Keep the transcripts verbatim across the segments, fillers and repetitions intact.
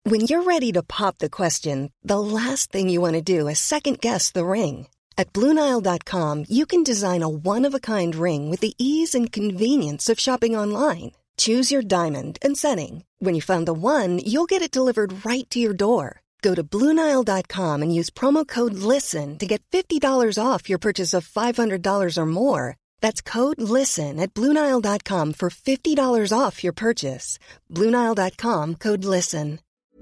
When you're ready to pop the question, the last thing you want to do is second-guess the ring. At Blue Nile dot com, you can design a one-of-a-kind ring with the ease and convenience of shopping online. Choose your diamond and setting. When you find the one, you'll get it delivered right to your door. Go to Blue Nile dot com and use promo code LISTEN to get fifty dollars off your purchase of five hundred dollars or more. That's code LISTEN at Blue Nile dot com for fifty dollars off your purchase. Blue Nile dot com, code LISTEN.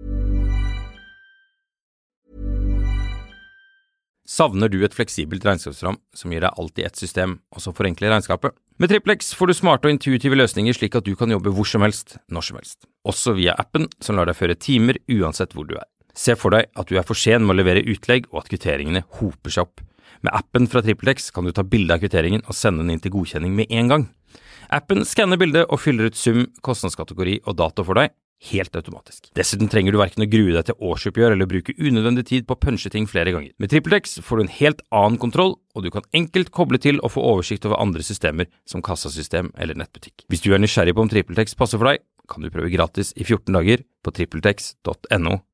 Savner du et fleksibelt regnskapsprogram som gir deg alt i ett system, og som forenkler regnskapet? Med TrippelX får du smarte og intuitive løsninger slik at du kan jobbe hvor som helst, når som helst. Også via appen som lar deg føre timer uansett hvor du er. Se for deg at du er for sen med å levere utlegg og at kvitteringene hoper seg opp. Med appen fra TrippelX kan du ta bilde av kvitteringen og sende den inn til godkjenning med en gang. Appen skanner bildet og fyller ut sum, kostnadskategori og dato for deg, helt automatisk. Dessuten trenger du hverken å grue deg til årsoppgjør eller bruke unødvendig tid på å punche ting flere ganger. Med TrippelX får du en helt annen kontroll, og du kan enkelt koble til og få oversikt over andre systemer som kassasystem eller nettbutikk. Hvis du er nysgjerrig på om TrippelX passer for deg, kan du prøve gratis i fjorten dager på trippeltex punktum no.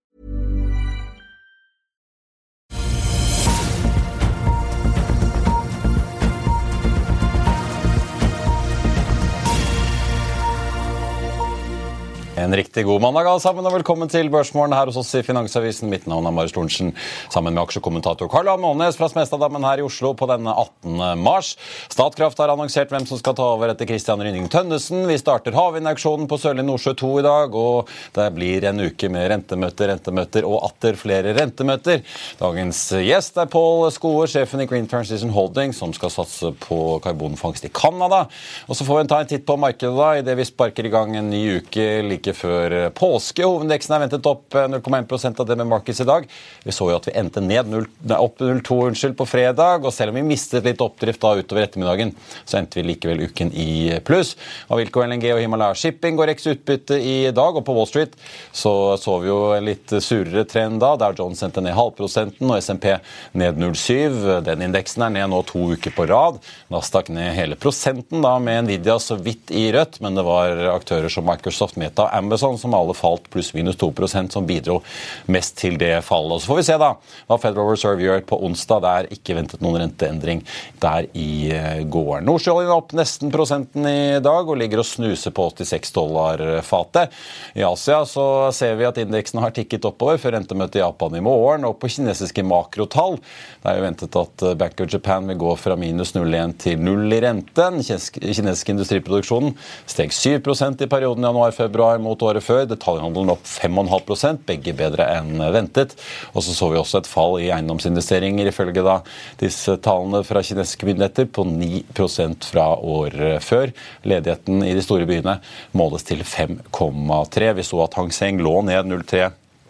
En riktig god mandag alle sammen, og velkommen til Børsmorgen her hos oss i Finansavisen. Mitt navn er Marius Lorentzen, sammen med aksjekommentator Karl Johan Månes fra Smestadammen her i Oslo på denne attende mars. Statkraft har annonsert hvem som skal ta over etter Christian Rynning Tønnesen. Vi starter havvindauksjonen på Sørlige Nordsjø to i dag, og det blir en uke med rentemøter, rentemøter og atter flere rentemøter. Dagens gjest er Paul Skoe, sjefen i Green Transition Holding, som skal satse på karbonfangst i Kanada. Og så får vi ta en titt på markedet da, i det vi sparker i gang en ny uke like før påske. Hovedindeksen er ventet opp null komma én prosent av det med markeds i dag. Vi så jo at vi endte ned null, nei, opp null komma to unnskyld på fredag, og selv om vi mistet litt oppdrift da utover ettermiddagen, så endte vi likevel uken i pluss. Avilco L N G og Himalaya Shipping går X utbytte i dag, og på Wall Street så så vi jo en litt surere trend da, der Jones endte ned halvprosenten, og S and P ned null komma syv. Den indeksen er ned nå to uker på rad. Nasdaq ned hele prosenten da, med Nvidia så vidt i rødt, men det var aktører som Microsoft, Meta, Amazon som alle falt pluss minus to prosent som bidro mest til det fallet. Og så får vi se da hva Federal Reserve gjør på onsdag. Det er ikke ventet noen renteendring der i går. Nordsjøoljen opp nesten prosenten i dag og ligger og snuser på åttiseks dollar fatet. I Asia så ser vi at indeksen har tikket oppover før rentemøtet i Japan i morgen, og på kinesiske makrotall. Det er jo ventet at Bank of Japan vil gå fra minus null komma én til null i renten. Kinesisk industriproduksjonen steg syv prosent i perioden januar-februar mot året før. Detaljhandelen opp fem komma fem prosent, begge bedre enn ventet. Og så så vi også et fall i eiendomsinvesteringer ifølge da disse tallene fra kinesiske myndigheter på ni prosent fra året før. Ledigheten i de store byene måles til fem komma tre. Vi så at Hang Seng lå ned null komma tre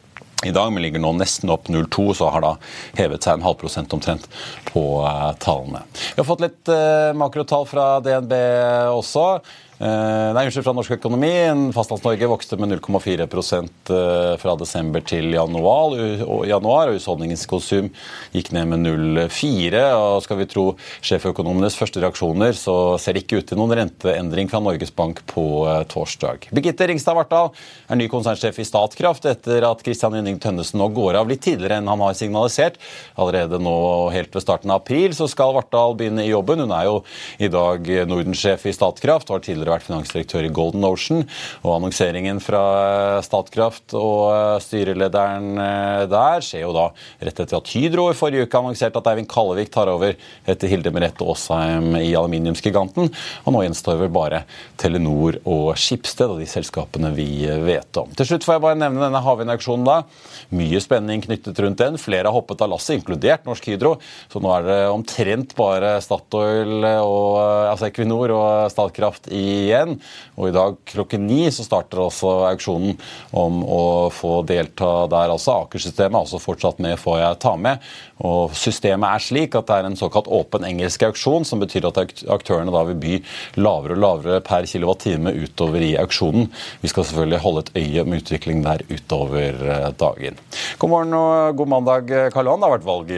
i dag, men ligger nå nesten opp null komma to, så har da hevet seg en halv prosent omtrent på uh, tallene. Vi har fått litt uh, makrotall fra D N B også. Uh, nei, unnskyld fra norsk økonomi. Fastlands-Norge vokste med null komma fire prosent uh, fra desember til januar, og, januar, og husholdningens konsum gikk ned med null komma fire, og skal vi tro sjeføkonomenes første reaksjoner, så ser det ikke ut til noen renteendring fra Norges Bank på uh, torsdag. Birgitte Ringstad Vartdal er ny konsernsjef i Statkraft etter at Christian Rynning Tønnesen nå går av litt tidligere enn han har signalisert. Allerede nå helt ved starten av april så skal Vartdal begynne i jobben. Hun er jo i dag Nordensjef i Statkraft, og har tidligere vært finansdirektør i Golden Ocean, og annonseringen fra Statkraft og styrelederen der skjer jo da rett etter at Hydro i forrige uke annonserte at Eivind Kallevik tar over etter Hilde Merete Aasheim i aluminiumsgiganten, og nå gjenstår vel bare Telenor og Schibsted og de selskapene vi vet om. Til slutt får jeg bare nevne denne havvindauksjonen da. Mye spenning knyttet rundt den. Flere har hoppet av lasset, inkludert Norsk Hydro, så nå er det omtrent bare Statoil og altså Equinor og Statkraft i igjen, og i dag klokken ni så starter også auksjonen om å få delta der altså. Aker-systemet er også fortsatt med, får jeg ta med, og systemet er slik at det er en såkalt åpen engelsk auksjon, som betyr at aktørene da vil by lavere og lavere per kilowattime utover i auksjonen. Vi skal selvfølgelig holde et øye med utvikling der utover dagen. God morgen og god mandag, Karl Johan. Det har vært valg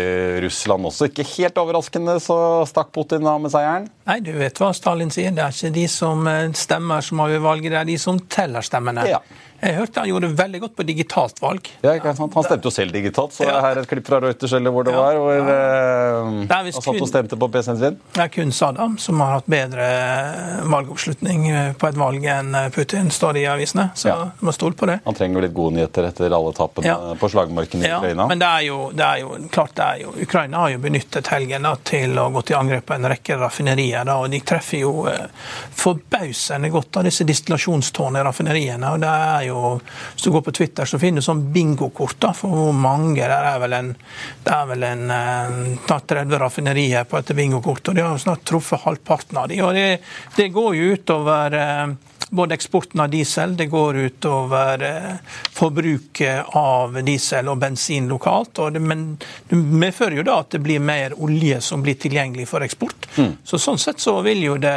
i Russland også. Ikke helt overraskende så stakk Putin av med seieren. Nei, du vet hva Stalin sier. Det er ikke de som stemmer som har valget, det er de som teller stemmene. Ja. Jeg hørte han gjorde veldig godt på digitalt valg. Ja, ikke sant? Han stemte jo selv digitalt, så ja. Her er et klipp fra Reuters eller hvor det ja. var, hvor ja. eh, han satt og stemte på P C-en sin. Det er kun Saddam som har hatt bedre valgoppslutning på et valg enn Putin, står det i avisene, så ja. man må stole på det. Han trenger litt gode nyheter etter alle tappene ja. på slagmarken i ja. Ukraina. Men det er jo, det er jo klart det er jo, Ukraina har jo benyttet helgen da, til å gå til angrep på en rekke raffinerier, da, og de treffer jo eh, forbausende godt av disse distillasjonstårnene i raffineriene, og det er jo hvis du går på Twitter så finner du sånn bingokort da, for hvor mange, det er vel en, det er vel en uh, tretti raffinerier på et bingokort, og de har snart truffet halvparten av de, og det, det går jo utover uh, både eksporten av diesel, det går utover uh, forbruket av diesel og bensin lokalt, og det, men det medfører jo da at det blir mer olje som blir tilgjengelig for eksport. Mm. Så sånn sett så vil jo det,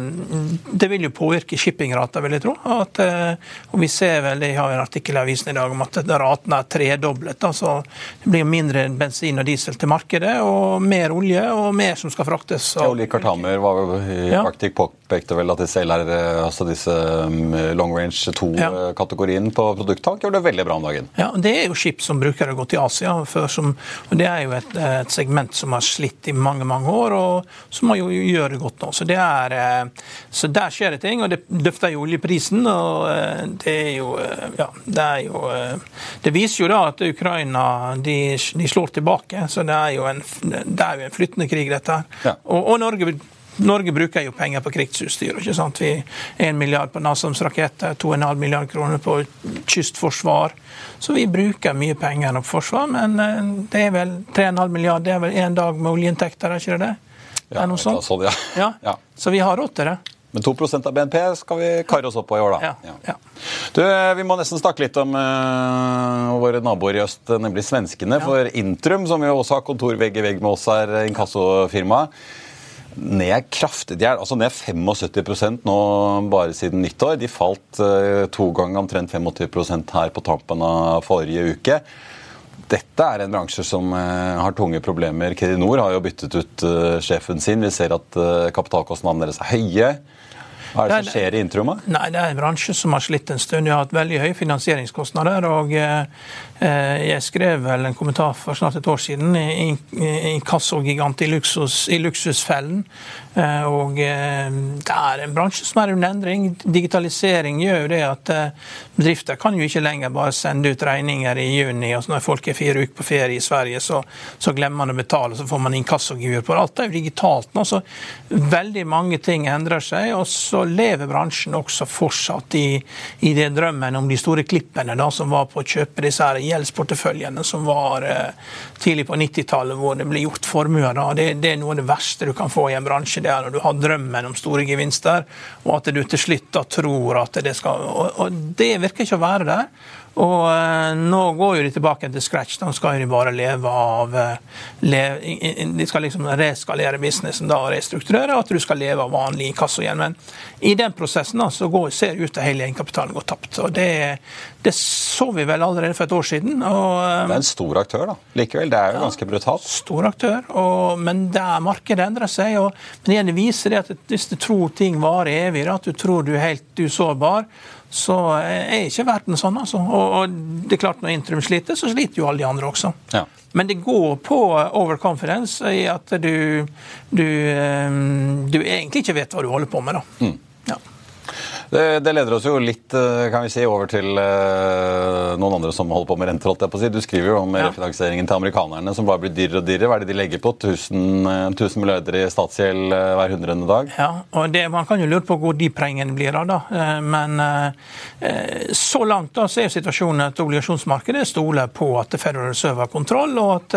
det vil jo påvirke shippingrater, vil jeg tro. At, uh, og vi ser vel, jeg har en artikkel i avisen i dag om at raten er tredoblet, altså det blir mindre bensin og diesel til markedet, og mer olje og mer som skal fraktes. Og... Olje Kartamer var jo i ja. Arctic påpekte vel at de selv er altså disse long range to-kategorien ja. på produkttank gjør det veldig bra om dagen. Ja, det er jo skip som bruker å gå til Asia, før som, og det er jo et, et segment som har slitt i mange, mange år, og som må jo gjøre det godt nå. Så, det er, så der skjer det ting, og det løfter jo oljeprisen, og det er jo, ja, det er jo, det viser jo da at Ukraina, de, de slår tilbake, så det er jo en, det er jo en flyttende krig dette. Ja. Og, og Norge Norge bruker jo penger på krigsutstyr, ikke sant? Vi en milliard på NASAMS raketter, to og en halv milliard kroner på kystforsvar. Så vi bruker mye penger på forsvar, men det er vel tre og en halv milliard, det er vel en dag med oljeinntekter, er ikke det det? Ja, er noe sånt? Sånn, ja. Ja. Ja. Så vi har råd til det. Men to prosent av B N P skal vi karre oss opp på i år, da. Ja, ja. Du, vi må nesten snakke litt om uh, våre naboer i øst, nemlig svenskene. Ja. For Intrum, som jo også har kontor vegg i vegg med oss her, inkassofirma, ned kraftig. De er altså ned syttifem prosent nå bare siden nyttår. De falt uh, to ganger omtrent åttifem prosent her på tampen av forrige uke. Dette er en bransje som uh, har tunge problemer. Kredinor har jo byttet ut uh, sjefen sin. Vi ser at uh, kapitalkostnadene deres er høye. Hva er det som skjer i Intrum? Nei, det er en bransje som har slitt en stund. De har hatt veldig høye finansieringskostnader, og eh, jeg skrev vel en kommentar for snart et år siden i, i, i kassogigant i, luksus, i luksusfellen, eh, og eh, det er en bransje som er under endring. Digitalisering gjør jo det at eh, bedrifter kan jo ikke lenger bare sende ut regninger i juni, og så når folk er fire uker på ferie i Sverige, så, så glemmer man å betale, så får man inkassogebyr på det. Alt er jo digitalt nå, så veldig mange ting endrer seg, og så lever bransjen også fortsatt i, i det drømmen om de store klippene da, som var på å kjøpe disse her gjeldsporteføljene som var eh, tidlig på nittitallet, hvor det ble gjort formuer. Da. Det, det er noe av det verste du kan få i en bransje, det er når du har drømmen om store gevinster, og at du til slutt da tror at det skal... Og, og det virker ikke å være der. Og eh, nå går jo de tilbake til scratch, da skal de bare leve av leve, de skal liksom reskalere businessen da, og restrukturere, og at du skal leve av vanlig inkasso igjen, men i den prosessen da, så går, ser det ut til hele egenkapitalen går tapt, og det, det så vi vel allerede for et år siden. Og, det er en stor aktør da, likevel, det er jo ja, ganske brutalt. Stor aktør, og, men der markedet endrer seg, og, men igjen det viser det at hvis du tror ting varer evig, at du tror du er helt usårbar, så er ikke verden sånn, altså. Og, og det er klart når Intrum sliter, så sliter jo alle de andre også. Ja. Men det går på overconfidence i at du, du, du egentlig ikke vet hva du holder på med, da. Mm. Ja. Det, det leder oss jo litt, kan vi si, over til uh, noen andre som holder på med renter, holdt jeg på å si. Du skriver jo om ja. refinansieringen til amerikanerne, som bare blir dyrere og dyrere. Hva er det de legger på? tusen, tusen milliarder i statsgjeld uh, hver hundrende dag? Ja, og det, man kan jo lure på hvor de pengene blir av, da. Uh, men uh, så langt da, så er situasjonen at obligasjonsmarkedet stoler på at Federal Reserve har kontroll, og at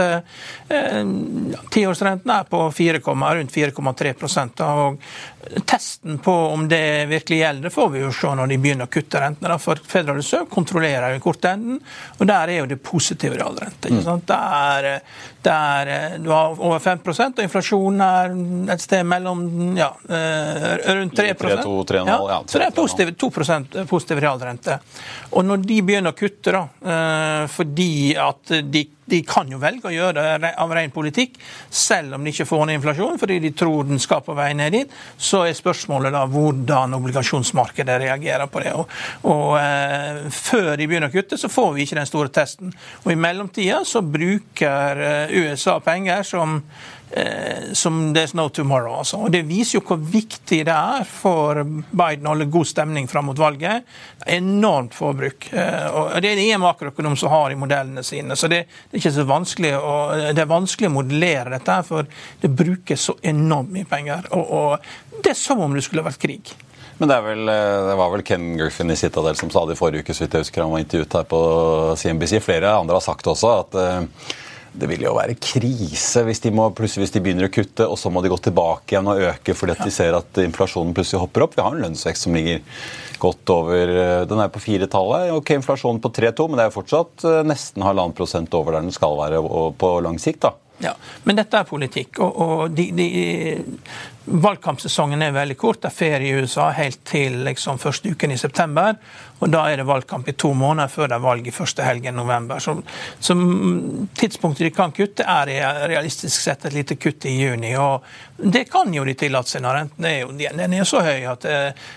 uh, tiårsrenten er på fire, rundt fire komma tre prosent. Og testen på om det virkelig gjelder, får vi jo se når de begynner å kutte rentene, for Federal Reserve kontrollerer jo kortenden, og der er jo det positive realrente. Ikke sant? Der, der du har over fem prosent, og inflasjonen er et sted mellom ja, rundt tre prosent. tre, to, tre komma fem, ja, så det er positiv, to prosent positiv realrente. Og når de begynner å kutte, da, fordi at de de kan jo velge å gjøre det av ren politikk, selv om de ikke får ned inflasjon, fordi de tror den skal på vei ned dit. Så er spørsmålet da hvordan obligasjonsmarkedet reagerer på det. Og, og eh, før de begynner å kutte, så får vi ikke den store testen. Og i mellomtida så bruker eh, U S A penger som som there's no tomorrow. Altså. Og det viser jo hvor viktig det er for Biden å holde god stemning frem mot valget. Enormt forbruk. Og det er det en makroøkonom som har i modellene sine. Så det, det er ikke så vanskelig å, det er vanskelig å modellere dette, for det brukes så enormt mye penger. Og, og det er som om det skulle vært krig. Men det, er vel, det var vel Ken Griffin i Citadel som sa det i forrige uke, så vidt jeg husker han var intervjuet her på C N B C. Flere andre har sagt også at det vil jo være krise hvis de, må, plutselig hvis de begynner å kutte, og så må de gå tilbake igjen og øke fordi at de ser at inflasjonen plutselig hopper opp. Vi har en lønnsvekst som ligger godt over, den er på fire-tallet. Ok, inflasjonen på tre komma to, men det er jo fortsatt nesten halvannen prosent over der den skal være på lang sikt da. Ja, men dette er politikk, og, og de, de, valgkampsesongen er veldig kort. Det er ferie i U S A helt til liksom, første uken i september, og da er det valgkamp i to måneder før det er valg i første helgen i november. Så, så tidspunktet de kan kutte er realistisk sett et lite kutt i juni, og det kan jo de tillate seg når renten er, jo, den er så høy at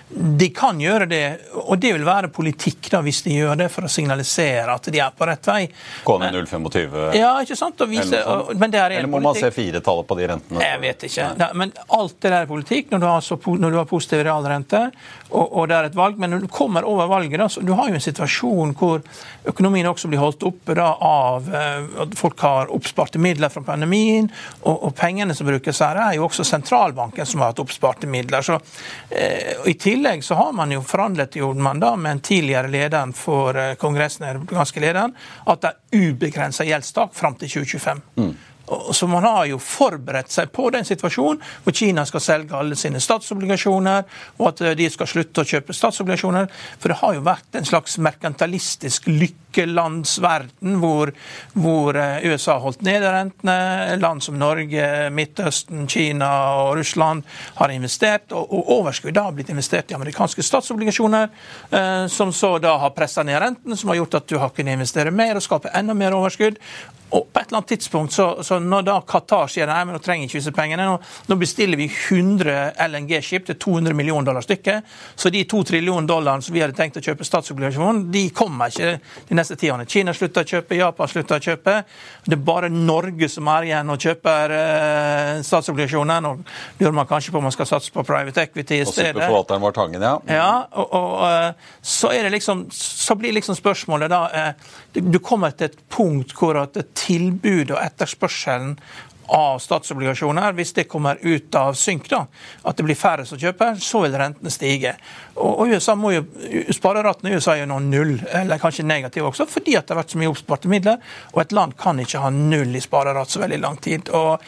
de kan gjøre det, og det vil være politikk da, hvis de gjør det for å signalisere at de er på rett vei. Gå ned null komma tjuefem? Ja, ikke sant? Å vise, og, men det er eller må man se fire-tallet på de rentene? Jeg vet ikke. Ja. Men alt det der er politikk når du har, så, når du har positiv realrente, og, og det er et valg, men når du kommer over valget, da, så du har jo en situasjon hvor økonomien også blir holdt oppe da, av at folk har oppsparte midler fra pandemien, og, og pengene som brukes her er jo også sentralbanken som har hatt oppsparte midler. Så, eh, I tillegg så har man jo forhandlet jo man da med en tidligere lederen for eh, kongressen, republikanske lederen, at det er ubegrenset gjeldstak frem til tjue tjuefem. Mm. Så man har jo forberedt seg på den situasjonen hvor Kina skal selge alle sine statsobligasjoner, og at de skal slutte å kjøpe statsobligasjoner. For det har jo vært en slags merkantilistisk lykkelandsverden hvor, hvor U S A har holdt nede rentene. Land som Norge, Midtøsten, Kina og Russland har investert, og, og overskudd har blitt investert i amerikanske statsobligasjoner, eh, som så da har presset ned renten, som har gjort at du har kunnet investere mer og skape enda mer overskudd. Og på et eller annet tidspunkt, så, så når da Qatar sier nei, men nå trenger ikke disse pengene, nå, nå bestiller vi hundre L N G-skip til to hundre millioner dollar stykket, så de to trillioner dollarene som vi hadde tenkt å kjøpe statsobligasjon, de kommer ikke de neste ti årene. Kina slutter å kjøpe, Japan slutter å kjøpe, det er bare Norge som er igjen og kjøper eh, statsobligasjoner. Nå lurer man kanskje på om man skal satse på private equity i stedet. Og superforvalteren var Tangen, ja. Ja, og, og så er det liksom, så blir liksom spørsmålet da, eh, du kommer til et punkt hvor at et tilbud og etterspørselen av statsobligasjoner, hvis det kommer ut av synk da, at det blir færre som kjøper, så vil rentene stige. Og, og U S A må jo, spareraten i U S A er jo nå null, eller kanskje negativ også, fordi at det har vært så mye oppsparte midler, og et land kan ikke ha null i sparerat så veldig lang tid. Og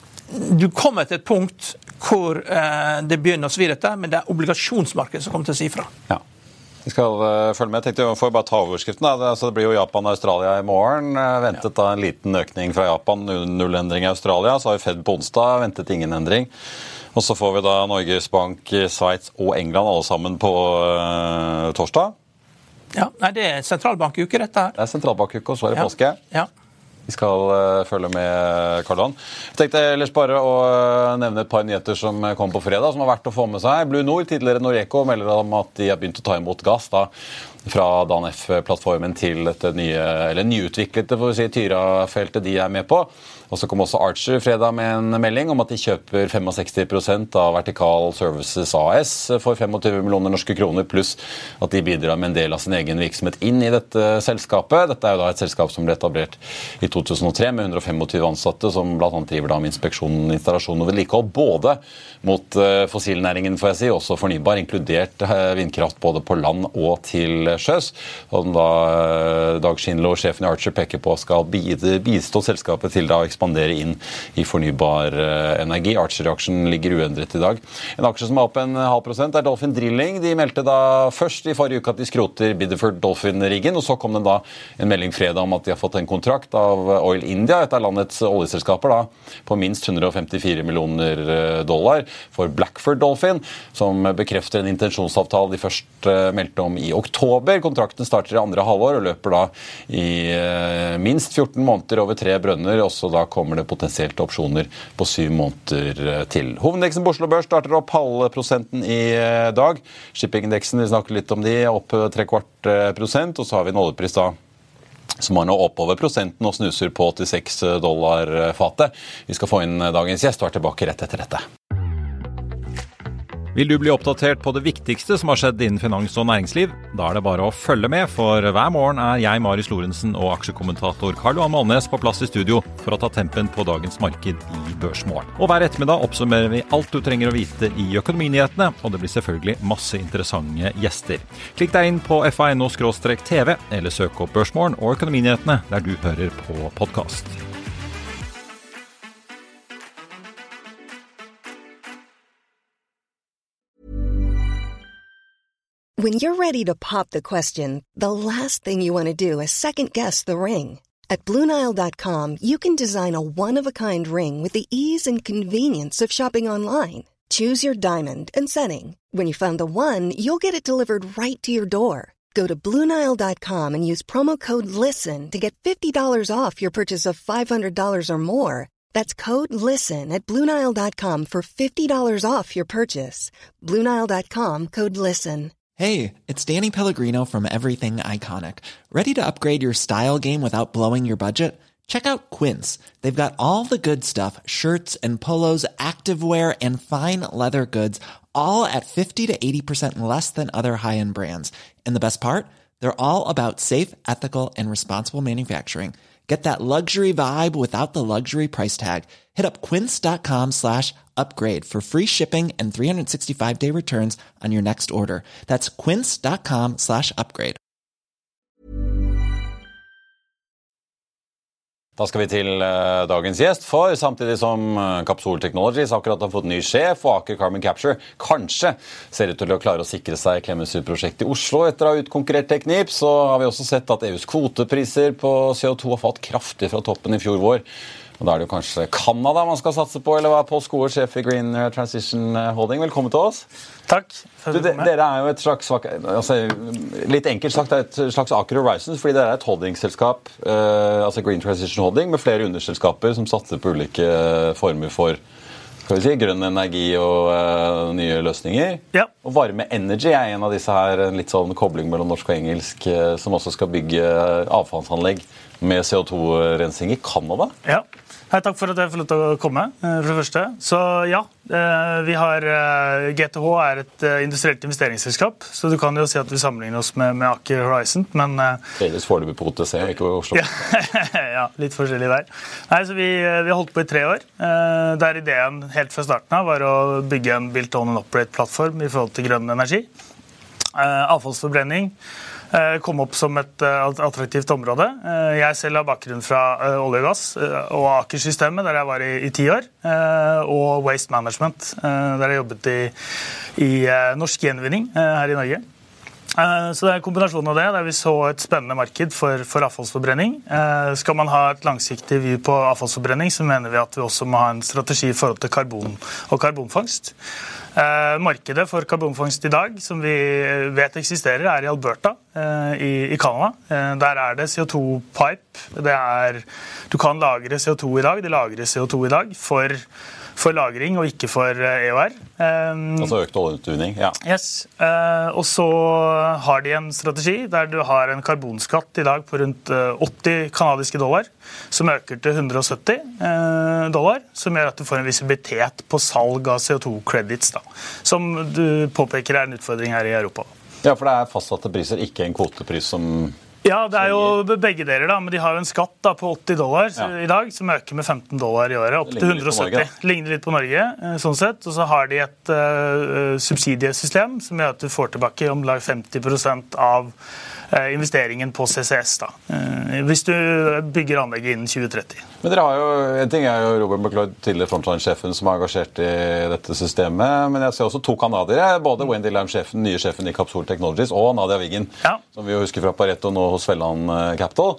du kommer til et punkt hvor eh, det begynner å svi dette, men det er obligasjonsmarkedet som kommer til å si fra. Ja. Vi skal uh, følge med. Jeg tenkte jeg får bare ta overskriften. Da. Det, altså, det blir jo Japan og Australia i morgen. Uh, ventet da en liten økning fra Japan, null endring i Australia. Så har vi Fed på onsdag, ventet ingen endring. Og så får vi da Norges Bank, Sveits og England alle sammen på uh, torsdag. Ja, nei, det er sentralbankuke dette her. Det er sentralbankuke, og så er det ja. påske. Ja. Vi skal uh, følge med Karl Johan. Jeg tenkte ellers bare å uh, nevne et par nyheter som kom på fredag, som har vært å få med seg. Blue Nord, tidligere Noreco, melder om at de har begynt å ta imot gass da, fra Dan F-plattformen til dette nye, eller nyutviklete for å si, Tyra-feltet de er med på. Og så kom også Archer fredag med en melding om at de kjøper sekstifem prosent av Vertical Services A S for tjuefem millioner norske kroner, pluss at de bidrar med en del av sin egen virksomhet inn i dette selskapet. Dette er jo da et selskap som ble etablert i to tusen og tre med hundre og tjuefem ansatte, som blant annet driver da med inspeksjon, installasjon og vedlikehold, både mot fossilnæringen, får jeg si, også fornybar, inkludert vindkraft både på land og til sjøs. Og da Dag Schindler, sjefen i Archer, peker på skal bistå selskapet til da ekspandere inn i fornybar energi. Archer-aksjen ligger uendret i dag. En aksje som er opp en halv prosent er Dolphin Drilling. De meldte da først i forrige uke at de skroter Bideford Dolphin-riggen, og så kom det da en melding fredag om at de har fått en kontrakt av Oil India, et av landets oljeselskaper, da, på minst hundre og femtifire millioner dollar for Blackford Dolphin, som bekrefter en intensjonsavtale de først meldte om i oktober. oktober. Kontrakten starter i andre halvår og løper da i eh, minst fjorten måneder over tre brønner, og så da kommer det potensielt opsjoner på syv måneder til. Hovedindeksen på Oslo Børs starter opp halve prosenten i eh, dag. Shippingindeksen, vi snakker litt om de, opp tre kvart prosent, og så har vi en oljepris da som er nå oppover prosenten og snuser på åttiseks dollar fatet. Vi skal få inn dagens gjest og er tilbake rett etter dette. Vil du bli oppdatert på det viktigste som har skjedd innen finans og næringsliv? Da er det bare å følge med, for hver morgen er jeg, Marius Lorentzen, og aksjekommentator Karl Johan Målnes på plass i studio for å ta tempen på dagens marked i Børsmorgen. Og hver ettermiddag oppsummerer vi alt du trenger å vite i økonominyhetene, og det blir selvfølgelig masse interessante gjester. Klikk deg inn på f a punkt n o skråstrek t v, eller søk opp Børsmorgen og økonominyhetene der du hører på podcast. When you're ready to pop the question, the last thing you want to do is second-guess the ring. At Blue Nile dot com, you can design a one-of-a-kind ring with the ease and convenience of shopping online. Choose your diamond and setting. When you find the one, you'll get it delivered right to your door. Go to Blue Nile dot com and use promo code LISTEN to get fifty dollars off your purchase of five hundred dollars or more. That's code LISTEN at Blue Nile dot com for fifty dollars off your purchase. Blue Nile dot com, code LISTEN. Hey, it's Danny Pellegrino from Everything Iconic. Ready to upgrade your style game without blowing your budget? Check out Quince. They've got all the good stuff, shirts and polos, activewear, and fine leather goods, all at fifty to eighty percent less than other high-end brands. And the best part? They're all about safe, ethical, and responsible manufacturing. Get that luxury vibe without the luxury price tag. Hit up quince.com slash upgrade for free shipping and three sixty-five day returns on your next order. That's quince.com slash upgrade. Da skal vi til uh, dagens gjest, for samtidig som uh, Capsol Technologies akkurat har fått ny sjef, og Aker Carbon Capture kanskje ser ut til å klare å sikre seg Klemetsrud-prosjektet i Oslo etter å ha utkonkurrert Technip, så har vi også sett at E U's kvotepriser på C O to har fått kraftig fra toppen i fjor vår. Og da er det jo kanskje Canada man skal satse på, eller hva? Pål Skoer, sjef i Green Transition Holding. Velkommen til oss. Takk. Du, de, dere er jo et slags, altså, litt enkelt sagt, et slags Aker Horizons, fordi dere er et holdingselskap, eh, altså Green Transition Holding, med flere underselskaper som satser på ulike former for skal vi si, grønn energi og uh, nye løsninger. Ja. Og Varme Energy er en av disse her, en litt sånn kobling mellom norsk og engelsk, uh, som også skal bygge avfallsanlegg med C O to-rensing i Canada. Ja. Hei, takk for at jeg får lov til å komme, for det første. Så ja, vi har, G T H er et industrielt investeringsselskap, så du kan jo si at vi sammenligner oss med, med Aker Horizon, men... Felles foreløpig på O T C, ikke på Oslo. Ja, ja, litt forskjellig der. Nei, så vi, vi har holdt på i tre år, der ideen helt fra starten av var å bygge en Build, Own and Operate-plattform i forhold til grønn energi. Avfallsforbrenning kom opp som et attraktivt område. Jeg selv har bakgrunn fra olje og gass og Aker-systemet, der jeg var i, i ti år, og Waste Management, der jeg jobbet i, i norsk gjenvinning her i Norge. Så det er en kombinasjon av det, der vi så et spennende marked for, for avfallsforbrenning. Skal man ha et langsiktig view på avfallsforbrenning, så mener vi at vi også må ha en strategi i forhold til karbon og karbonfangst. Eh, markedet for karbonfangst i dag, som vi vet eksisterer, er i Alberta eh, i, i Canada. Eh, der er det C O to-pipe. Det er, du kan lagre C O to i dag. De lagrer C O to i dag for, for lagring og ikke for E O R. Eh, altså økt oljeutvinning, ja. Yes. Eh, og så har de en strategi der du har en karbonskatt i dag på rundt åtti kanadiske dollar, som øker til hundre og sytti eh, dollar, som gjør at du får en visibilitet på salg av C O to-credits, da, som du påpeker er en utfordring her i Europa. Ja, for det er fastsatte priser, ikke en kvotepris som... Ja, det er jo begge deler, da, men de har jo en skatt da, på åtti dollar ja. i dag, som øker med femten dollar i året, opp til hundre og sytti. Ligner litt på Norge, sånn sett. Og så har de et uh, subsidiesystem som gjør at du får tilbake om lag femti prosent av investeringen på C C S da, hvis du bygger anlegget innen tjue tretti. Men dere har jo, en ting er jo Robert McLeod, tidligere frontline-sjefen som er engasjert i dette systemet, men jeg ser også to kanadiere, både Wendy Lam, sjefen, nye sjefen i Capsule Technologies, og Nadia Wiggen, ja. Som vi jo husker fra Pareto nå hos Velland Capital.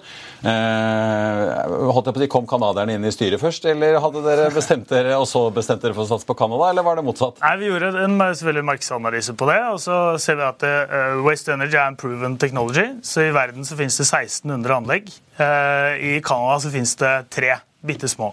Eh, holdt jeg på å si, kom kanadierne inn i styret først, eller hadde dere bestemt dere, og så bestemt dere for å satse på Canada, eller var det motsatt? Nei, vi gjorde en selvfølgelig markedsanalyse på det, og så ser vi at uh, Waste Energy er en proven technology, så i verden så finnes det seksten hundre anlegg. Uh, I Canada så finnes det tre. Bitte små.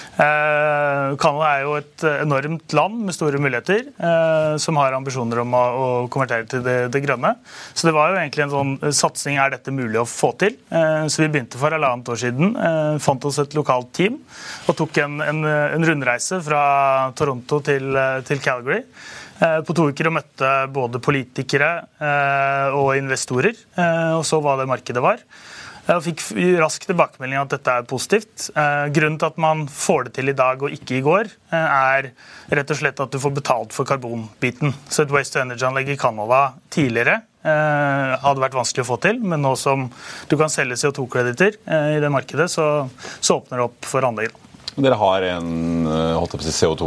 Canada er jo et enormt land med store muligheter, eh, som har ambisjoner om å, å konvertere til det, det grønne. Så det var jo egentlig en sånn satsing, er dette mulig å få til? Eh, så vi begynte for halvannet år siden, eh, fant oss et lokalt team, og tok en, en, en rundreise fra Toronto til, til Calgary. Eh, på to uker og møtte både politikere eh, og investorer, eh, og så hva det markedet var. Jeg fikk rask tilbakemelding at dette er positivt. Eh, grunnen til at man får det til i dag og ikke i går, eh, er rett og slett at du får betalt for karbonbiten. Så et Waste to Energy-anlegg i Canada tidligere eh, hadde vært vanskelig å få til, men nå som du kan selge C O to-krediter eh, i det markedet, så, så åpner det opp for anlegget. Dere har en holdt jeg på å si, C O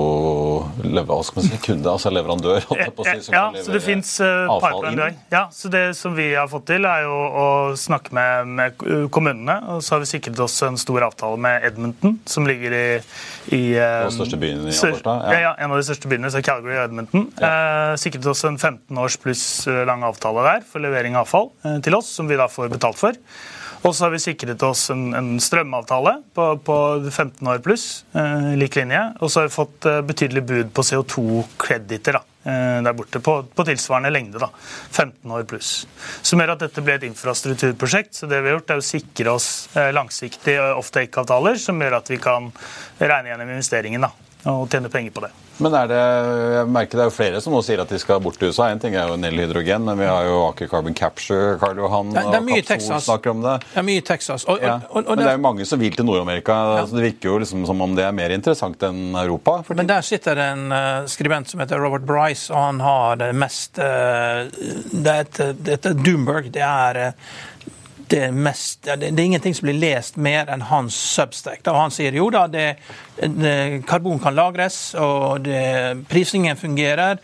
to-kunde, altså leverandør, holdt jeg på å si, som ja, kan så det finnes uh, pipeline. Ja, så det som vi har fått til er jo å snakke med, med kommunene, og så har vi sikret oss en stor avtale med Edmonton, som ligger i, i um, den største byen i Alberta. Ja. Ja, ja, en av de største byene, så Calgary og Edmonton. Ja. Uh, sikret oss en femten års pluss lang avtale der for levering av avfall uh, til oss, som vi da får betalt for. Og så har vi sikret oss en, en strømavtale på, på femten år pluss, eh, lik linje. Og så har vi fått eh, betydelig bud på C O to-krediter da, eh, der borte, på, på tilsvarende lengde, da, femten år pluss. Som gjør at dette ble et infrastrukturprosjekt, så det vi har gjort er å sikre oss eh, langsiktige off-take-avtaler, som gjør at vi kan regne gjennom investeringen da, og tjene penger på det. Men er det, jeg merker det er jo flere som nå sier at de skal bort til U S A. En ting er jo Nel-hydrogen, men vi har jo Aker Carbon Capture, Karl Johan, det, det er mye og Capsule snakker om det. Det er mye i Texas. Og, og, ja. og, og, men det er jo mange som vil til Nord-Amerika, ja. Så det virker jo liksom som om det er mer interessant enn Europa. Fordi... Men der sitter en uh, skribent som heter Robert Bryce, og han har det mest, uh, det heter Doomberg, det er uh, Det er, mest, det er ingenting som blir lest mer enn hans substack. Og han sier jo da, det, det, karbon kan lagres, og det, prisingen fungerer,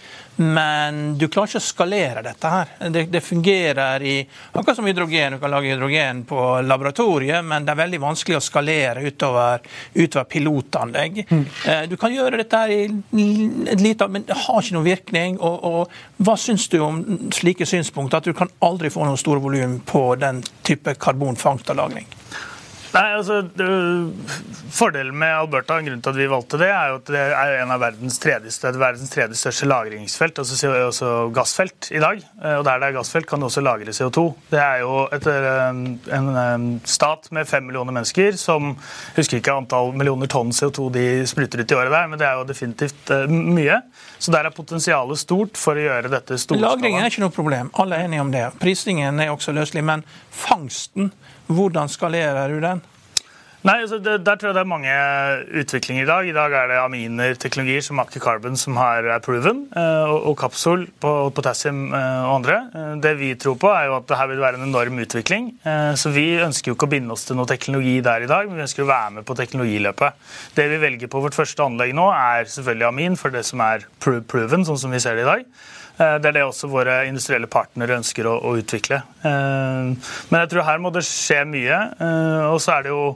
men du klarer ikke å skalere dette her. Det, det fungerer i, akkurat som hydrogen, du kan lage hydrogen på laboratoriet, men det er veldig vanskelig å skalere utover, utover pilotanlegg. Mm. Du kan gjøre dette her i et lite, men det har ikke noen virkning, og, og hva synes du om slike synspunkter, at du kan aldri få noen store volum på den type karbonfangst og lagring? Nei, altså, det, Fordelen med Alberta, grunnen til at vi valgte det, er jo at det er en av verdens tredje, verdens tredje største lagringsfelt, altså også gassfelt i dag. Og der det er gassfelt, kan det også lagre C O to. Det er jo et, en, en stat med fem millioner mennesker som, husker ikke antall millioner tonn C O to de spruter ut i året der, men det er jo definitivt mye. Så der er potensialet stort for å gjøre dette storskala. Lagringen er ikke noe problem, alle er enige om det. Prisingen er også løselig, men fangsten, hvordan skalerer du den? Nei, altså, det, Der tror jeg det er mange utviklinger i dag. I dag er det aminer, teknologier som Aker Carbon som har er proven, og, og Capsule, på potassium og andre. Det vi tror på er jo at det her vil være en enorm utvikling. Så vi ønsker jo ikke å binde oss til noe teknologi der i dag, men vi ønsker å være med på teknologiløpet. Det vi velger på vårt første anlegg nå er selvfølgelig amin, for det som er proven, sånn som vi ser det i dag. Det er det også våre industrielle partnere ønsker å, å utvikle. Men jeg tror her må det skje mye, og så er det jo,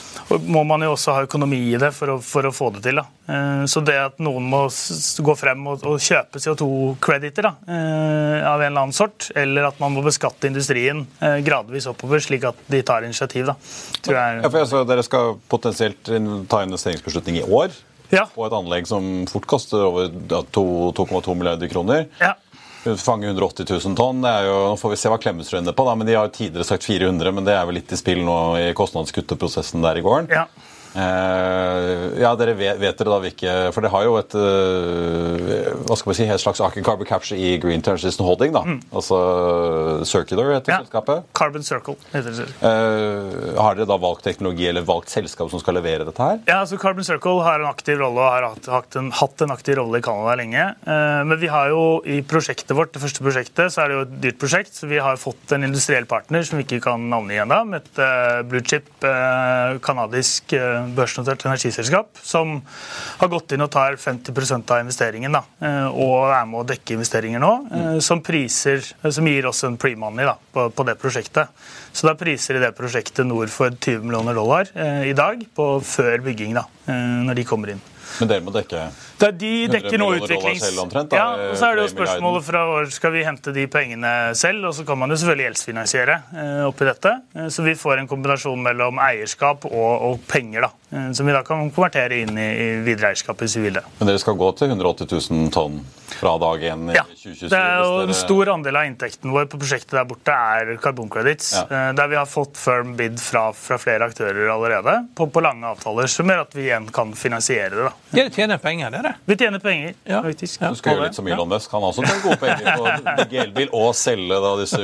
må man jo også ha økonomi i det for å, for å få det til. Da. Så det at noen må gå frem og, og kjøpe C O to-krediter av en eller annen sort, eller at man må beskatte industrien gradvis oppover, slik at de tar initiativ, da, tror jeg... Ja, for jeg så dere skal potensielt ta investeringsbeslutning i år. Ja. På et anlegg som fort koster over to komma to milliarder kroner. Ja. Fange hundre og åtti tusen tonn. Det er jo, nå får vi se hva Klemetsrud er på, da, men de har tidligere sagt fire hundre, men det er vel litt i spill nå i kostnadskutteprosessen der i gården. Ja. Uh, ja, dere vet, vet dere da hvilke, for det har jo et uh, hva skal vi si, et slags Aker Carbon Capture i Green Transition Holding da, mm. altså Circular heter ja. selskapet. Carbon Circle heter det. Uh, har dere da valgt teknologi eller valgt selskap som skal levere dette her? Ja, altså Carbon Circle har en aktiv rolle og har hatt, hatt, en, hatt en aktiv rolle i Canada lenge, uh, men vi har jo i prosjektet vårt, det første prosjektet, så er det jo et dyrt prosjekt, så vi har fått en industriell partner som vi ikke kan navne igjen da, med et uh, blue chip, uh, kanadisk uh, børsnotert energiselskap, som har gått inn og tar femti prosent av investeringen da, og er med å dekke investeringer nå, som priser, som gir oss en pre-money da, på, på det prosjektet. Så da priser i det prosjektet nord for tyve millioner dollar eh, i dag, på før bygging da, eh, når de kommer inn. Men dere må dekke da, de dekker noe utviklings... Selv omtrent, da, ja, og så er det jo spørsmålet fra år, skal vi hente de pengene selv, og så kan man jo selvfølgelig gjeldsfinansiere eh, oppi dette. Eh, så vi får en kombinasjon mellom eierskap og, og penger da, eh, som vi da kan konvertere inn i, i videre eierskap hvis vi vil det. Men dere skal gå til hundre og åtti tusen tonn fra dag én i ja, tjue tjuesyv? Det er jo dere... en stor andel av inntekten vår på prosjektet der borte er carbon credits, ja. eh, der vi har fått firm bid fra, fra flere aktører allerede, på, på lange avtaler, som gjør at vi igjen kan finansiere det da. Dere tjener penger, dere? Vi tjener penger, ja. faktisk. Ja. Du skal gjøre litt som Elon Musk. Han har også tatt gode penger på bygge elbil og selge da, disse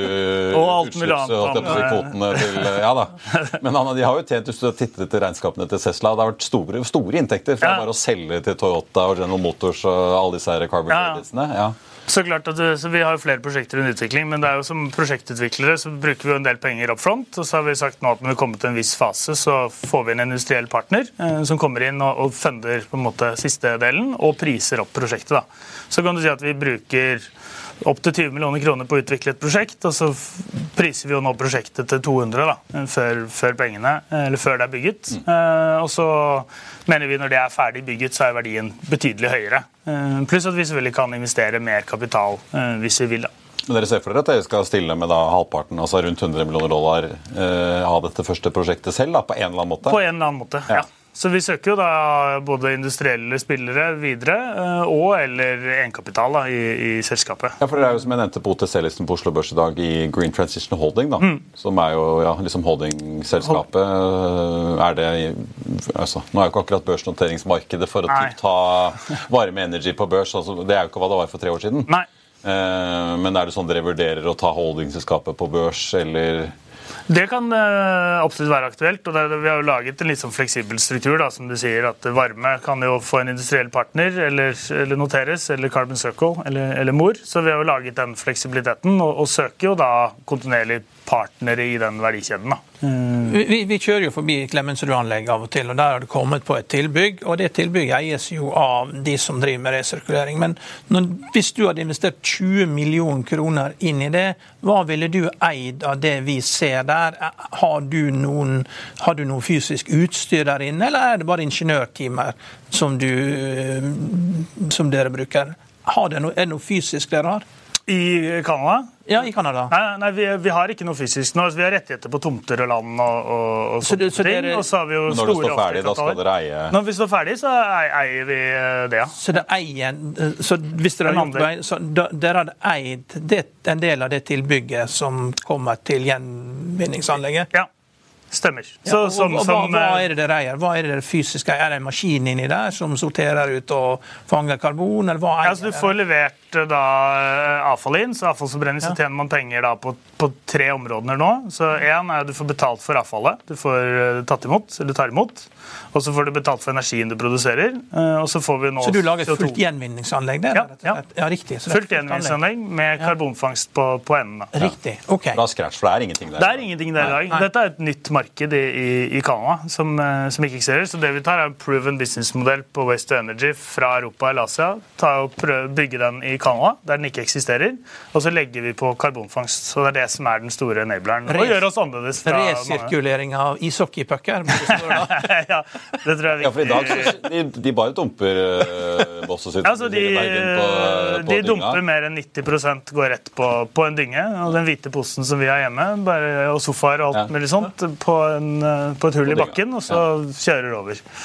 utslippskvotene til... Ja da. Men han, de har jo tjent, hvis du har tittet til regnskapene til Tesla, det har vært store, store inntekter fra ja. bare å selge til Toyota og General Motors og alle disse her carbon creditsene. Ja. Så klart at så Vi har jo flere prosjekter under utvikling, men det er jo som prosjektutviklere så bruker vi jo en del penger opp front, og så har vi sagt nå at når vi kommer til en viss fase, så får vi en industriell partner eh, som kommer inn og, og funder på en måte siste delen, og priser opp prosjektet da. Så kan du si at vi bruker opp til tyve millioner kroner på å utvikle et prosjekt, og så priser vi jo nå prosjektet til to hundre da, før, før pengene, eller før det er bygget. Mm. Eh, og så mener vi når det er ferdig bygget, så er verdien betydelig høyere. Eh, pluss at vi selvfølgelig kan investere mer kapital eh, hvis vi vil da. Men dere ser for dere at dere skal stille med da halvparten, altså rundt hundre millioner dollar eh, av dette første prosjektet selv da, på en eller annen måte? På en eller annen måte, ja. ja. Så vi søker jo da både industrielle spillere videre og eller egenkapital da, i, i selskapet. Ja, for det er jo som jeg nevnte på O T C-listen på Oslo Børs i dag i Green Transition Holding da, mm. som er jo ja, liksom holdingselskapet. Er det, altså, nå er jo ikke akkurat børsnoteringsmarkedet for å ta varme energy på børs, altså, det er jo ikke hva det var for tre år siden. Nei. Eh, men er det sånn dere vurderer å ta holdingselskapet på børs, eller... Det kan uh, absolutt være aktuelt, og det, vi har jo laget en litt sånn fleksibel struktur, da, som du sier, at varme kan jo få en industriell partner, eller, eller noteres, eller Carbon Circle, eller, eller mor. Så vi har jo laget den fleksibiliteten, og, og søker jo da kontinuerlig partnere i den verdikjeden da. Mm. Vi, vi kjører jo forbi Klemetsrud-anlegg av og til, og der har det kommet på et tilbygg, og det tilbygget eies jo av de som driver med resirkulering. Men når, hvis du hadde investert tjue millioner kroner inn i det, hva ville du eid av det vi ser der? Har du noen, har du noe fysisk utstyr der inne, eller er det bare ingeniørtimer som, du, som dere bruker? Har det noe, er det noe fysisk dere har? I Canada? Ja, i Canada. Nei, nei vi, vi har ikke noe fysisk nå. Vi har rettigheter på tomter og land og, og, og så det, så ting. dere... Og så har vi jo når store det står ferdig, da skal dere eie... Når vi står ferdig, så eier vi det, ja. Så, det eier, så hvis dere har gjort, så dere hadde eid det, en del av det tilbygget som kommer til gjenvinningsanlegget? Ja. Stemmer. Ja, så, som, og, og, som, hva, hva er det dere eier? Hva er det dere fysiske eier? Er det en maskin inni der som sorterer ut og fanger karbon? Eller hva eier ja, altså, du får levert da avfall inn, så avfallsforbrenning, ja. Så tjener man penger da på, på tre områder nå. Så en er at du får betalt for avfallet. Du får tatt imot, eller tar imot. Og så får du betalt for energien du produserer. Og så får vi nå så du lager C O to. Fullt gjenvinningsanlegg der? Ja, ja. ja riktig. Så fullt gjenvinningsanlegg med ja. Karbonfangst på, på enden. Ja. Riktig, ok. Da scratch, for det er ingenting der. Det er ingenting der i dag. Dette er et nytt marked i, i, i Canada som, som ikke eksisterer. Så det vi tar er en proven businessmodell på Waste to Energy fra Europa eller Asia. Ta og prøve å bygge den i Canada, der den ikke eksisterer. Og så legger vi på karbonfangst. Så det er det som er den store enableren. Og gjør oss annerledes fra resirkulering av ishockeypucker. Ja, det tror jeg er viktig. Ja, for i dag så, de, de bare dumper uh, bosset sitt. Altså, de, på, på de dumper mer enn nitti prosent går rett på, på en dynge. Og den hvite posen som vi har hjemme, bare, og sofaer og alt ja. Mulig sånt, på, en, på et hull i bakken, og så ja. Kjører over.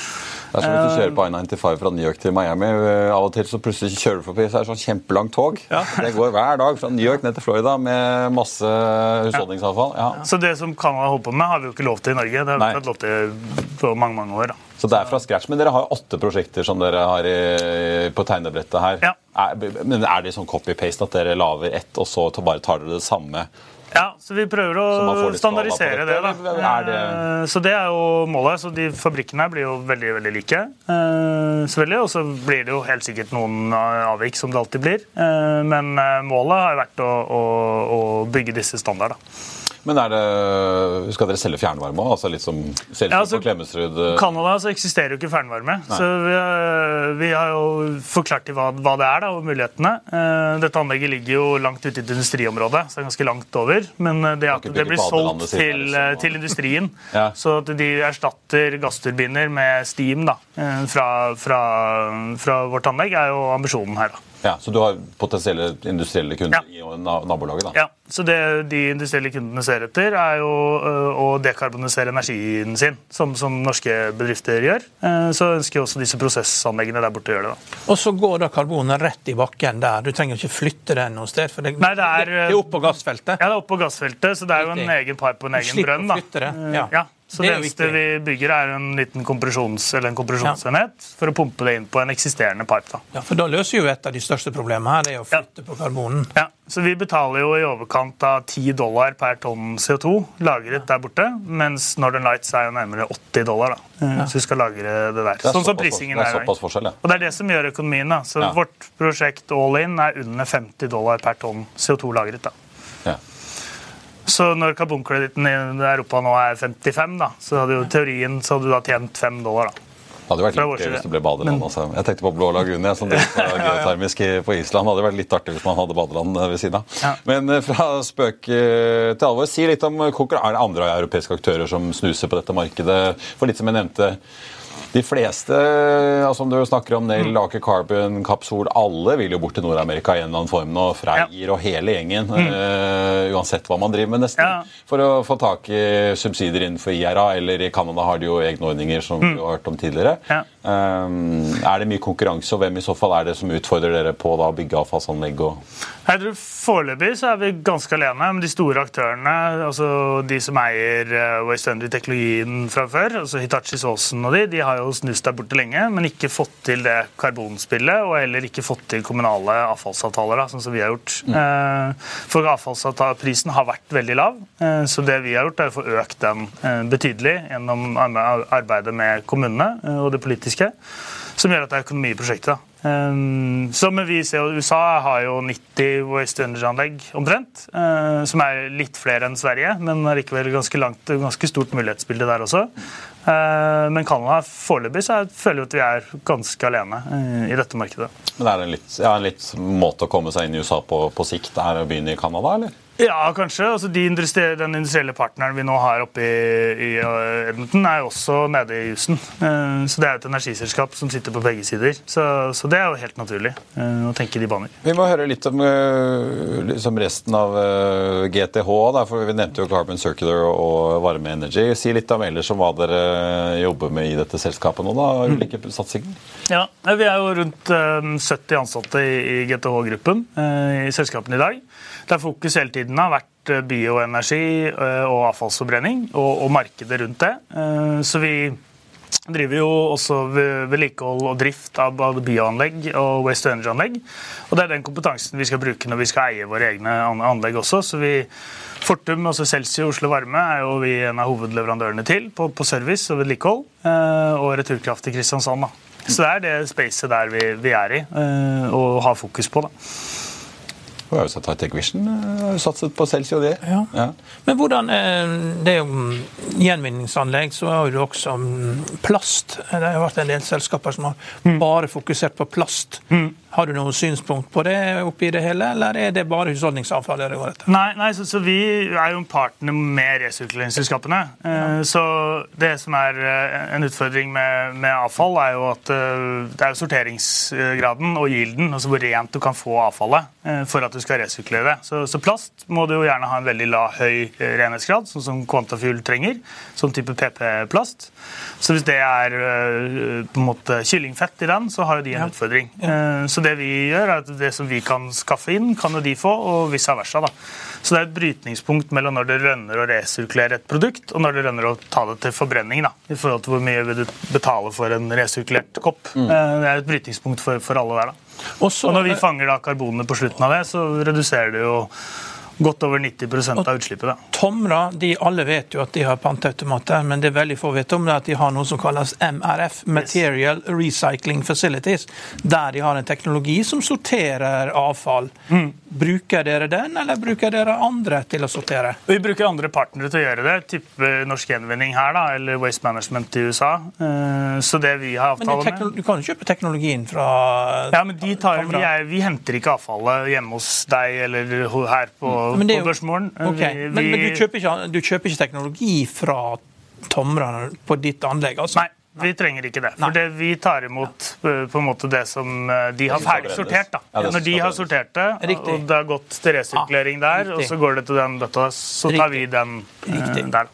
Det er som hvis du kjører på I ninety-five fra New York til Miami. Av og til så plutselig kjører du forbi, så er det sånn kjempelangt tog. Ja. Det går hver dag fra New York ned til Florida med masse husholdningsavfall. Ja. Så det som Canada holder på med, har vi jo ikke lov til i Norge. Det har vi ikke hatt lov til på mange, mange år. Da. Så det er fra scratch. Men dere har åtte prosjekter som dere har i, på tegnebrettet her. Ja. Er, men er det sånn copy-paste at dere lager ett, og så bare tar dere det samme? Ja, så vi prøver å standardisere det, da. Er det... Så det er jo målet. Så de fabrikkene her blir jo veldig, veldig like. Selvfølgelig, og så blir det jo helt sikkert noen avvik som det alltid blir. Men målet har vært å, å, å bygge disse standarder. Men er det, skal dere selge fjernvarme også? Altså litt som selskap ja, altså, på Klemetsrud? I Canada så eksisterer jo ikke fjernvarme. Nei. Så vi, vi har jo forklart til hva, hva det er da, og mulighetene. Dette anlegget ligger jo langt ute i et industriområde, så det er ganske langt over. Men det, at det blir solgt til, til industrien, ja. Så at de erstatter gassturbiner med steam da, fra, fra, fra vårt anlegg, er jo ambisjonen her da. Ja, så du har potensielle industrielle kunder ja. I nabolaget da? Ja, så det de industrielle kundene ser etter er jo å dekarbonisere energien sin, som, som norske bedrifter gjør. Så ønsker også disse prosessanleggene der borte å gjøre det da. Og så går da karbonen rett i bakken der. Du trenger ikke flytte den noe sted, for det, Nei, det er, det er opp på gassfeltet. Ja, det er opp på gassfeltet, så det er jo en egen pipe og en egen brønn da. Slipp å flytte det, ja. Ja. Så det, det eneste vi bygger er en liten kompresjons, eller en kompresjonsenhet ja. For å pumpe det inn på en eksisterende pipe. Da. Ja, for da løser jo et av de største problemene her, det er å flytte ja. På karbonen. Ja, så vi betaler jo i overkant av ti dollar per tonn C O to lagret der borte, mens Northern Lights er jo nærmere åtti dollar da, ja. Så vi skal lagre det der. Det sånn som prisingen er. Det er såpass forskjell, ja. Og det er det som gjør økonomien da. Så ja. Vårt prosjekt All In er under femti dollar per tonn C O to lagret da. Ja. Så når karbonkrediten i Europa nå er femtifem, da, så hadde jo teorien så hadde du da tjent fem dollar. Da. Det hadde vært litt gøy hvis det ble badeland. Altså. Jeg tenkte på Blå Lagune, som det er geotermisk på Island. Det hadde vært litt artig hvis man hadde badeland ved siden av. Ja. Men fra spøk til alvor, si litt om konkurranse. Er det andre europeiske aktører som snuser på dette markedet? For litt som jeg nevnte, de fleste, altså om du snakker om Nel, Aker Carbon, Capsol, alle vil jo bort til Nord-Amerika i en eller annen form nå, Freyr ja. Og hele gjengen, mm. uh, uansett hva man driver med nesten, ja. For å få tak i subsidier innenfor I R A, eller i Canada har de jo egne ordninger som mm. vi har hørt om tidligere. Ja. Um, er det mye konkurranse, og hvem i så fall er det som utfordrer dere på da, å bygge avfallsanlegg? Og... Jeg tror foreløpig så er vi ganske alene, men de store aktørene, altså de som eier uh, Waste Energy-teknologien fra før, altså Hitachi Zosen og de, de har jo snust der borte lenge, men ikke fått til det karbonspillet, og heller ikke fått til kommunale avfallsavtaler, da, sånn som vi har gjort. Mm. Uh, for avfallsavtaleprisen har vært veldig lav, uh, så det vi har gjort er å få økt den uh, betydelig gjennom arbeidet med kommunene uh, og det politiske, som gjør at det er økonomi i prosjektet. Um, så men vi ser jo U S A har jo nitti waste energy-anlegg omtrent, uh, som er litt flere enn Sverige, men er likevel ganske langt, ganske stort mulighetsbilde der også. Uh, men Canada foreløpig så jeg føler jeg at vi er ganske alene uh, i dette markedet. Men er det en litt, ja, en litt måte å komme seg inn i U S A på, på sikt er å begynne i Canada, eller? Ja, kanskje. Altså, de industri- den industrielle partneren vi nå har oppe i, i Edmonton er jo også nede i Houston. Uh, så det er et energiselskap som sitter på begge sider. Så, så det er jo helt naturlig uh, å tenke de baner. Vi må høre litt om uh, liksom resten av uh, G T H, da, for vi nevnte jo Carbon Circular og Varme Energy. Si litt om ellers om hva dere jobber med i dette selskapet nå, da, ulike satsinger. Ja, vi er jo rundt uh, sytti ansatte i, i G T H-gruppen uh, i selskapene i dag. Der fokus hele tiden har vært bioenergi og avfallsforbrenning og, og markedet rundt det. Så vi driver jo også vedlikehold og drift av både bioanlegg og waste energy-anlegg. Og det er den kompetansen vi skal bruke når vi skal eie våre egne anlegg også. Så vi, Fortum, altså Celsio Oslo Varme, er jo vi en av hovedleverandørene til på, på service og vedlikehold, og Returkraft i Kristiansand. Da. Så det er det spacet der vi, vi er i og har fokus på, da. Vi har jo sett Hightech Vision, har satset på Celsio det. Ja. Ja. Men hvordan, det er jo gjenvinningsanlegg, så er det også plast. Det har vært en del selskaper som har bare fokusert på plast. Mm. Har du noen synspunkt på det oppi det hele, eller er det bare husholdningsavfall det går etter? Nei, nei så, så vi er jo en partner med resirkuleringsselskapene. Ja. Så det som er en utfordring med, med avfall er jo at det er jo sorteringsgraden og gilden, altså hvor rent du kan få avfallet for at du skal resirkulere det. Så, så plast må du jo gjerne ha en veldig la, høy renhetsgrad, sånn som Quantafuel trenger, sånn type P P-plast. Så hvis det er på en måte kyllingfett i den, så har jo de en ja. utfordring. Ja. Så det vi gjør er at det som vi kan skaffe inn, kan jo de få, og vice versa da. Så det er et brytningspunkt mellom når det rønner å resirkulere et produkt, og når det rønner å ta det til forbrenning da, i forhold til hvor mye vil du betale for en resirkulert kopp. Mm. Det er et brytningspunkt for, for alle der da. Også, og når vi fanger da karbonet på slutten av det, så reduserer det jo godt over nitti prosent av utslippet. Da. Tomra, de alle vet jo at de har panteautomater, men det er veldig få vet om det at de har noe som kalles M R F, Material yes. Recycling Facilities, der de har en teknologi som sorterer avfall. Mm. Bruker dere den, eller bruker dere andre til å sortere? Vi bruker andre partnere til å gjøre det, type Norsk Gjenvinning her da, eller Waste Management i U S A. Så det vi har avtale med... Du kan jo kjøpe teknologien fra... Ja, men de tar, vi, er, vi henter ikke avfallet hjemme hos deg eller her på... Men det er jo, okay. vi, vi, men, men du, kjøper ikke, du kjøper ikke teknologi fra Tomra på ditt anlegg, altså? Nei, vi trenger ikke det. For det, vi tar imot på en måte det som de har ferdig sortert. Da. Ja, Når de har sortert det, Riktig. og det har gått til resirkulering der, Riktig. og så går det til den døtta, så tar Riktig. vi den uh, der.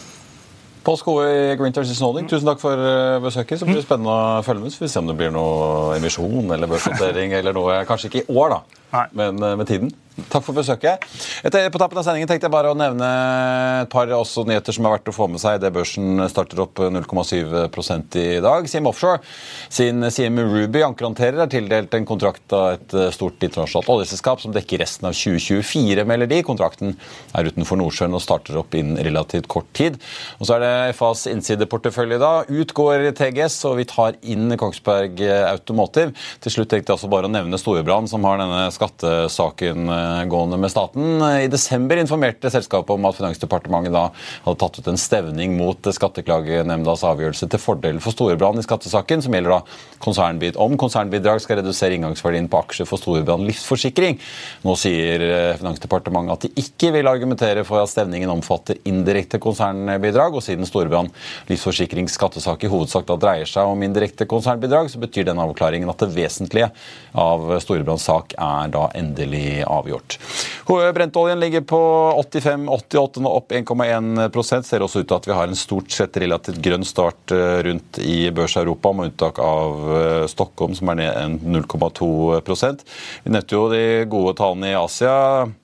Pål Skoe i Green Terraces Holding, tusen takk for besøket. Så blir det spennende å følge med, så vi får se om det blir noe emisjon eller børsnotering eller noe. Kanskje ikke i år da, Nei. men med tiden. Takk for besøket. Etter, på tappen av sendingen tenkte jeg bare å nevne et par også nyheter som er verdt å få med seg. Det børsen starter opp null komma syv prosent i dag. Siem Offshore sin Siem Ruby ankerhåndterer er tildelt en kontrakt av et stort internasjonalt oljeselskap som dekker resten av tjue tjuefire, melder de. Kontrakten er utenfor Nordsjøen og starter opp innen relativt kort tid. Og så er det F A's innsideportefølje da. Utgår T G S, og vi tar inn Kongsberg Automotive. Til slutt tenkte jeg også bare å nevne Storebrand, som har denne skattesaken gående med staten. I desember informerte selskapet om at Finansdepartementet da hadde tatt ut en stevning mot skatteklagenemndas avgjørelse til fordel for Storebrand i skattesaken, som gjelder da konsernbid. Om konsernbidrag skal redusere inngangsverdien på aksjer for Storebrand livsforsikring. Nå sier Finansdepartementet at de ikke vil argumentere for at stevningen omfatter indirekte konsernbidrag, og siden Storebrand livsforsikrings skattesak i hovedsak da dreier seg om indirekte konsernbidrag, så betyr den avklaringen at det vesentlige av Storebrands sak er da endelig avgjort. Brentoljen ligger på åttifem komma åttiåtte, nå opp en komma en prosent. Ser også ut til at vi har en stort sett relativt grønn start rundt i Børs-Europa, med unntak av Stockholm, som er ned en null komma to prosent. Vi nevnte jo de gode tallene i Asia.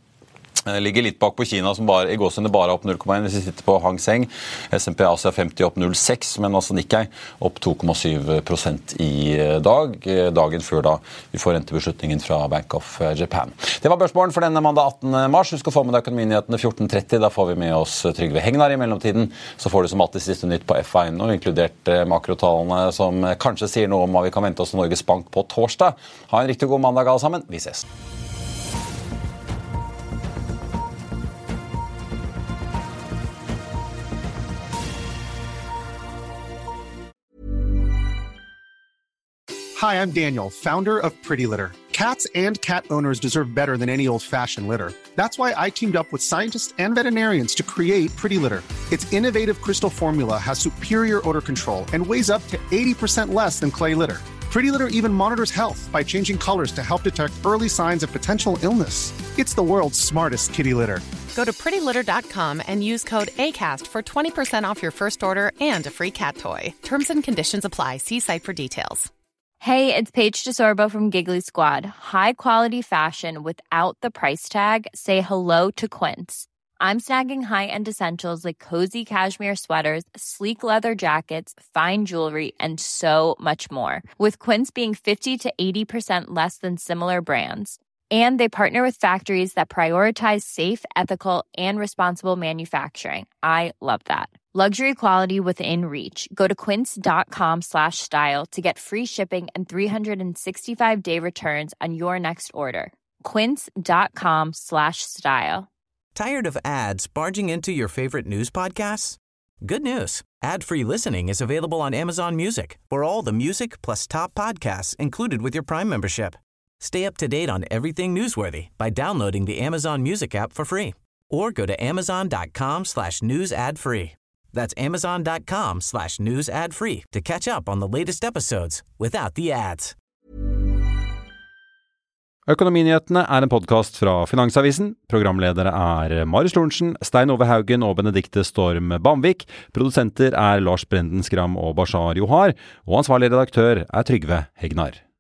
Ligger litt bak på Kina, som bare, i gåsende bare opp null komma en. Hvis vi sitter på Hang Seng, S and P Asia femti opp null komma seks, men altså Nikkei opp to komma syv prosent i dag. Dagen før da vi får rentebeslutningen fra Bank of Japan. Det var Børsmorgen for denne mandag attende mars. Husk å få med deg økonominyhetene fjorten tretti. Da får vi med oss Trygve Hegnar. I mellomtiden så får du som alltid siste nytt på F A N, og inkludert makrotallene som kanskje sier noe om hva vi kan vente oss til Norges Bank på torsdag. Ha en riktig god mandag alle sammen. Vi ses. Hi, I'm Daniel, founder of Pretty Litter. Cats and cat owners deserve better than any old-fashioned litter. That's why I teamed up with scientists and veterinarians to create Pretty Litter. Its innovative crystal formula has superior odor control and weighs up to eighty percent less than clay litter. Pretty Litter even monitors health by changing colors to help detect early signs of potential illness. It's the world's smartest kitty litter. Go to pretty litter dot com and use code ACAST for twenty percent off your first order and a free cat toy. Terms and conditions apply. See site for details. Hey, it's Paige DeSorbo from Giggly Squad. High quality fashion without the price tag. Say hello to Quince. I'm snagging high-end essentials like cozy cashmere sweaters, sleek leather jackets, fine jewelry, and so much more. With Quince being fifty to eighty percent less than similar brands. And they partner with factories that prioritize safe, ethical, and responsible manufacturing. I love that. Luxury quality within reach. Go to quince.com slash style to get free shipping and three sixty-five day returns on your next order. Quince.com slash style. Tired of ads barging into your favorite news podcasts? Good news. Ad-free listening is available on Amazon Music for all the music plus top podcasts included with your Prime membership. Stay up to date on everything newsworthy by downloading the Amazon Music app for free or go to amazon.com slash news ad free. That's amazon.com slash news ad free to catch up on the latest episodes without the ads. Økonominyhetene er en podcast fra Finansavisen. Programledere er Marius Lorentzen, Stein Ove Haugen og Benedikte Storm Bamvik. Produsenter er Lars Brenden Skram og Bashar Johar. Og ansvarlig redaktør er Trygve Hegnar.